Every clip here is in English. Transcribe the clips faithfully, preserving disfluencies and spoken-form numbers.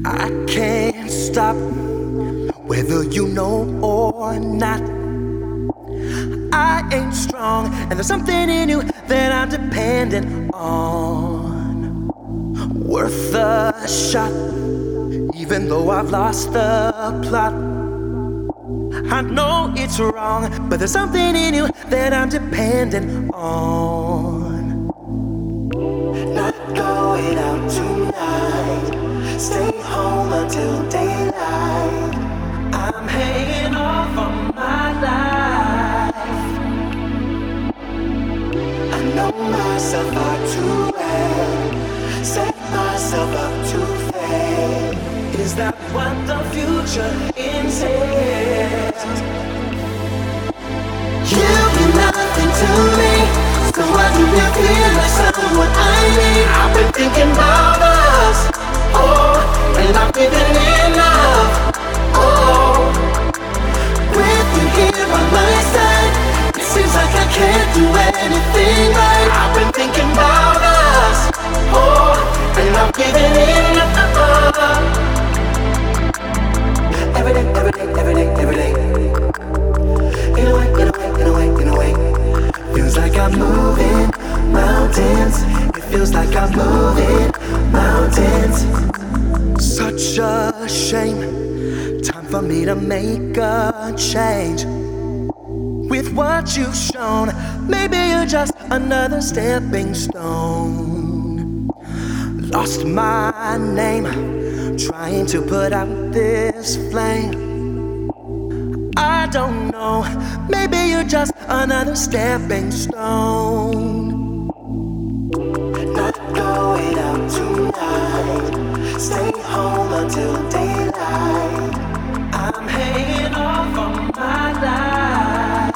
I can't stop, whether you know or not. I ain't strong, and there's something in you that I'm dependent on. Worth a shot, even though I've lost the plot. I know it's wrong, but there's something in you that I'm dependent on. Not going out tonight, stay home until daylight. I'm hanging off on my life. I know myself out too well, set myself up to fail. Is that what the future entails? You mean nothing to me, so why do you feel like someone I need? I've been thinking about us, oh, and I'm giving enough, oh. With you here by my side, it seems like I can't do anything right. I've been thinking about us, oh, and I'm giving enough. Every day, every day, every day, every day. In a way, in a way, in a way, in a way. Feels like I'm moving mountains. It feels like I'm moving mountains. Such a shame. Time for me to make a change. With what you've shown, maybe you're just another stepping stone. Lost my name, trying to put out this flame. I don't know, maybe you're just another stepping stone. Not going out tonight, stay home until daylight. I'm hanging off on my life.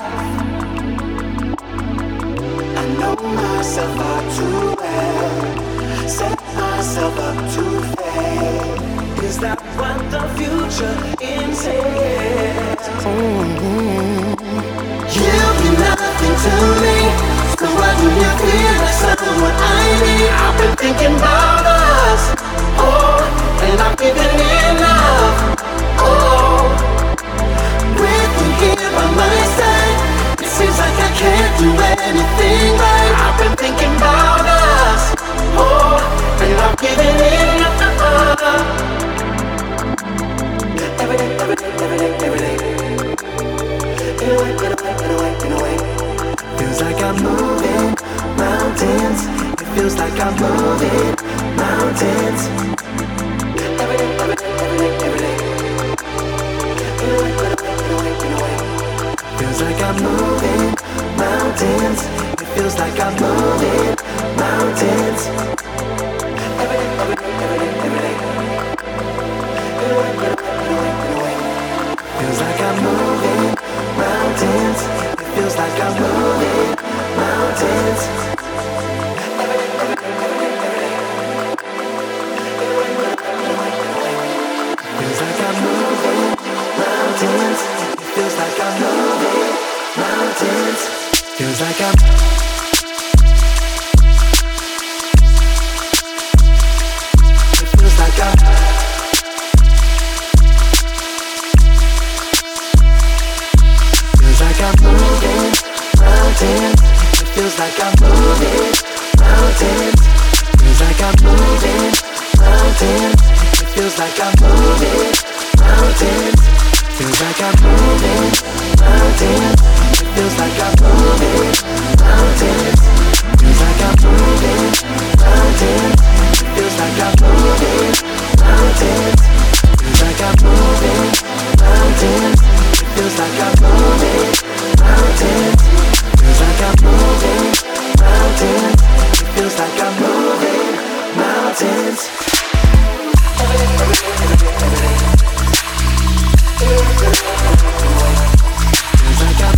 I know myself out too well, set myself up to fail. Is that what the future entails? Mm-hmm. You mean nothing to me, so why do you feel like someone I need? I've been thinking about us, oh, and I'm giving enough, oh. With you here by my side, it seems like I can't do anything right. I've been thinking about us, oh, and I'm giving enough. Every day, every day, every day, every day. In a way, in a way, in a way, in a way. Feels like I'm moving mountains. It feels like I'm moving mountains. Every day, every day, every day, every day. In a way, in a way, in a way, in a way. Feels like I'm moving mountains. It feels like I'm moving mountains. Every day, every day, every day, every day. In a way, in a way, in a way, in a way. Feels like I'm moving mountains. It feels like I'm moving mountains. Every day, every day, every day, every day. In a way, in a way, in a way, in a way. Feels like I'm moving mountains. It feels like I'm moving mountains. Feels like I'm. It feels like I'm. Feels like I'm moving mountains. It feels like I'm moving mountains. Feels like I'm moving mountains. It feels like I'm moving mountains. Feels like I'm moving mountains. It feels like I'm moving mountains. Feels like I'm moving mountains. It feels like I'm moving mountains. Feels like I'm moving mountains. It feels like I'm moving mountains. Feels like I'm moving mountains. It feels like I'm moving mountains. Every day, every day, every day, every day. Feels like I'm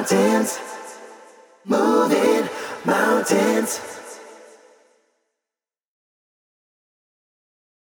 mountains, moving mountains.